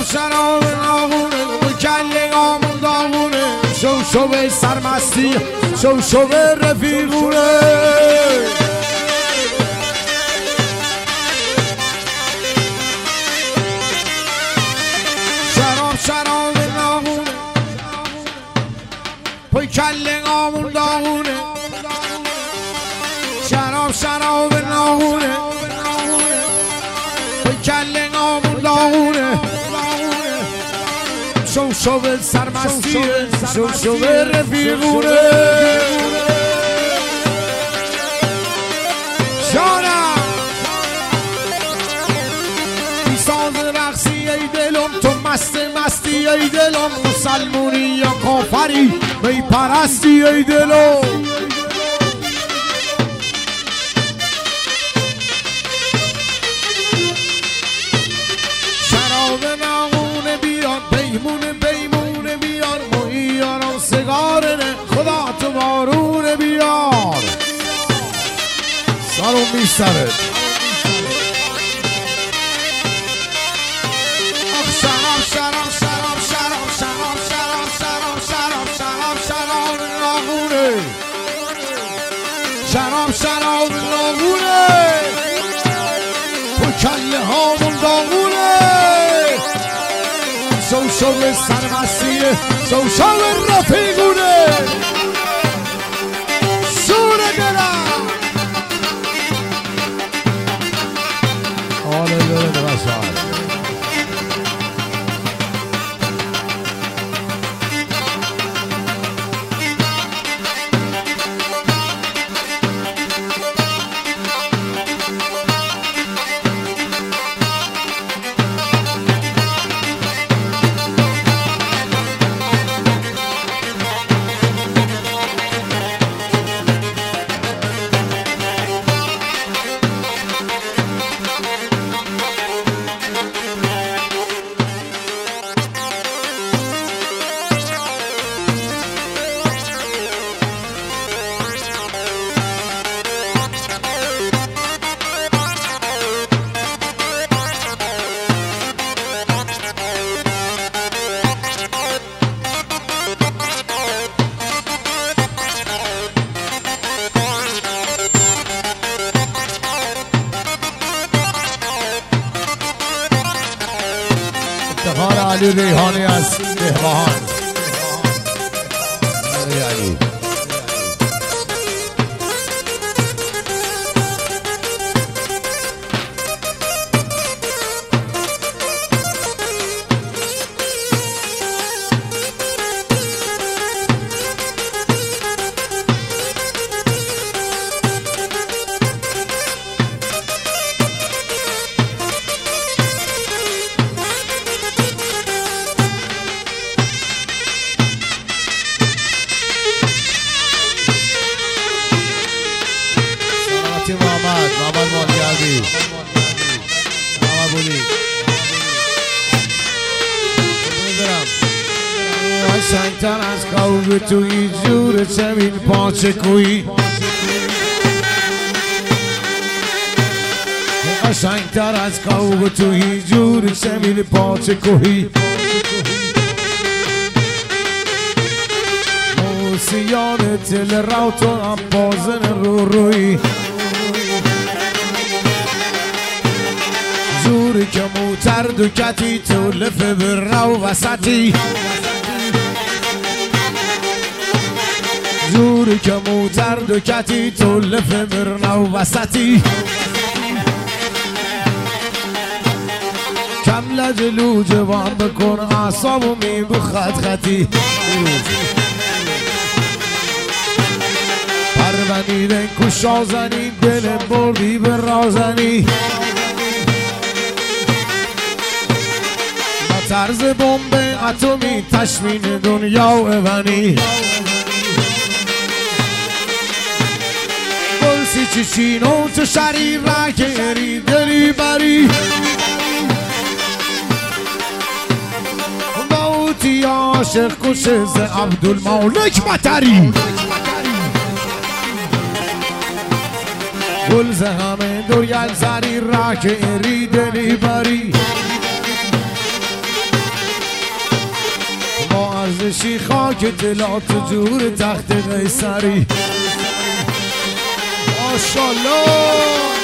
شراب ناغونه کله آمون داغونه شو به سرمستی شو به رفیقونه شراب ناغونه پای کله آمون داغونه شراب ناغونه پای کله آمون داغونه شو به سرمستیه شو به رفیقونه شانم بیساز رقصی ای دلم تو مستی ای دلم مسلمونی یا کافری می پرستی ای دلم شراب ناغونه بیان بیمونه بیار مهیارم سگارنه خدا تو بارونه بیار سرم میشتره شراب ناغونه شراب ناغونه تو کله هامون داغونه شو به سرمستیه شو به رفیقونه سوره دلم حالا داره درستان افتخار علی ریحانی از دهبهان علی محمد مانگردی محمد بولی قشنگتر از قوب توی جور زمین پاچه کوی قشنگتر از قوب توی جور زمین پاچه کوی موسیان تل راوتون هم بازن روی زوری که موتر دوکتی تو لفه برنو وسطی زوری که موتر دوکتی تو لفه برنو وسطی کم لجلو جوان بکن اعصابو می بخط خطی پرونی رنگ کشازنی دل بردی به رازنی طرز بمب اتمی تشمین دنیا و ایوانی گلسی چیچینو تو شریف رکری دلی بری موتی عاشق کشه ز عبدالمالک مطری گل ز همه دوریل زری رکری دلی بری بشی خاک دلات جور تخت قیصری. ماشالله